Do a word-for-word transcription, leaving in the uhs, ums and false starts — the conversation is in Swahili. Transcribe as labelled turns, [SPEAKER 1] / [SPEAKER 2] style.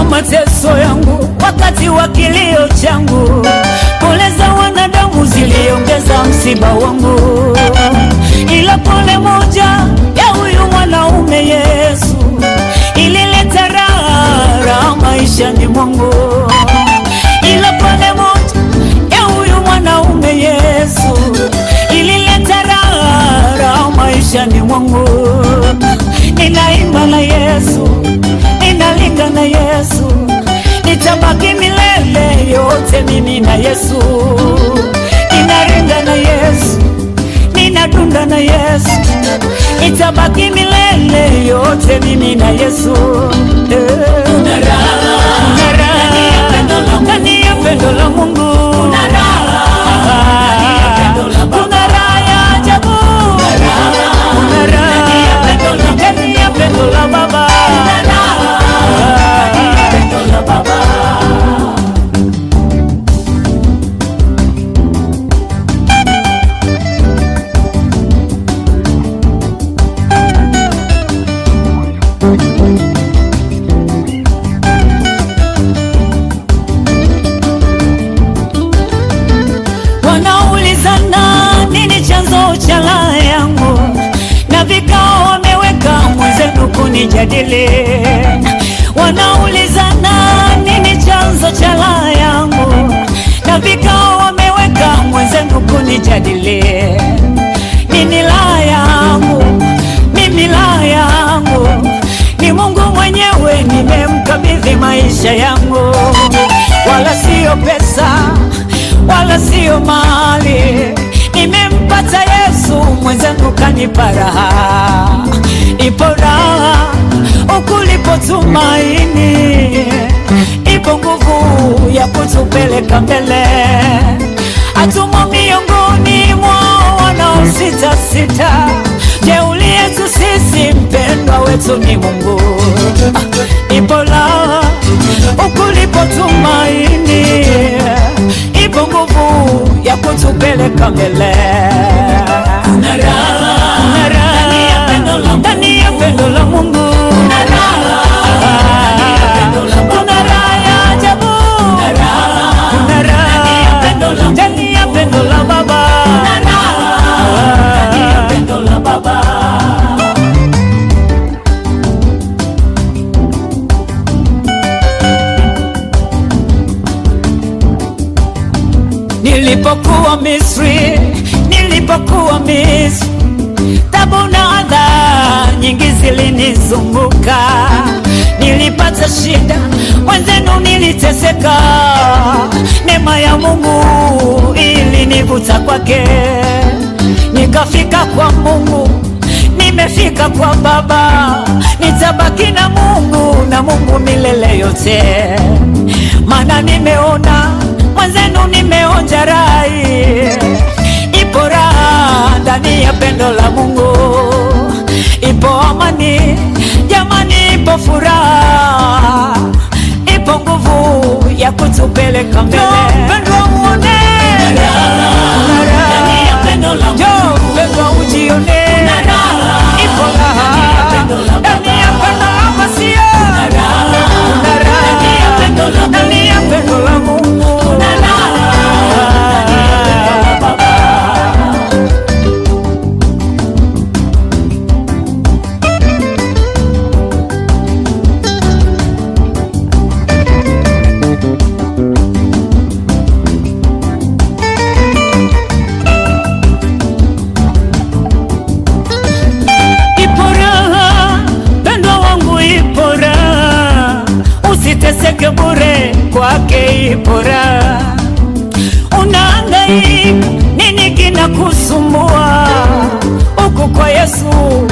[SPEAKER 1] wa mateso yangu, wakati wa kilio changu. Pole za wanadamu ziliongeza msiba wangu, ila pole moja ya huyu mwanaume Yesu ilileta raha maishani mwangu. Ila pole moja ya huyu mwanaume Yesu ilileta raha maishani mwangu. Ninaimba na Yesu, ninalinga na Yesu, nitabaki milele yote mimi na Yesu. Ninaringa na Yesu, ninadunda na Yesu, nitabaki milele yote mimi na Yesu. Kuna raha, kuna raha ndani ya pendo la Mungu. Kuna raha, kuna raha ya ajabu. Kuna raha ndani ya pendo la Baba. Kuna raha ndani ya pendo la Baba. Wanaulizana nini chanzo cha raha yangu, na vikao wameweka mwenzenu kunijadili. Wanaulizana nini chanzo cha raha yangu, na vikao wameweka mwenzenu kunijadili. Nini raha yangu? Mimi raha yangu ni Mungu mwenyewe, nimemkabidhi maisha yangu. Wala sio pesa, wala sio mali, nimempata Yesu mwenzangu kanipa raha. Ipo raha ukulipo tumaini, ipo nguvu ya kutupeleka mbele. Atumo miongoni mwa wanaosita sita, jeuli yetu sisi mpendwa wetu ni Mungu. Ipo raha ukulipo tumaini, ipo nguvu ya kutupeleka mbele. Kuna raha, kuna raha ndani ya pendo la Mungu. Kuna raha, kuna raha ya ajabu. Kuna raha ndani ya pendo la Baba. Kuna raha ndani ya pendo la Baba. Nilipokuwa Misri, nilipokuwa Misri, tabu na adha nyingi zilinizunguka. Nilipata shida, wenzenu niliteseka. Neema ya Mungu ilinivuta kwake, nikafika kwa Mungu, nimefika kwa Baba. Nitabaki na Mungu, na Mungu milele yote. Maana nimeona mwenzenu, nimeonja rai. Ipo raha ndani ya pendo la Mungu, ipo amani jamani, ipo furaha, ipo nguvu ya kutupeleka mbele. Pendwa muone ndani ya pendo la Mungu, pendwa ujione ipo raha ndani ya pendo la Masio. Kuna raha ndani ya pendo la Mungu. Usiteseke bure, kwake ipo raha. Unahangaika nini kinakusumbua? Huku kwa Yesu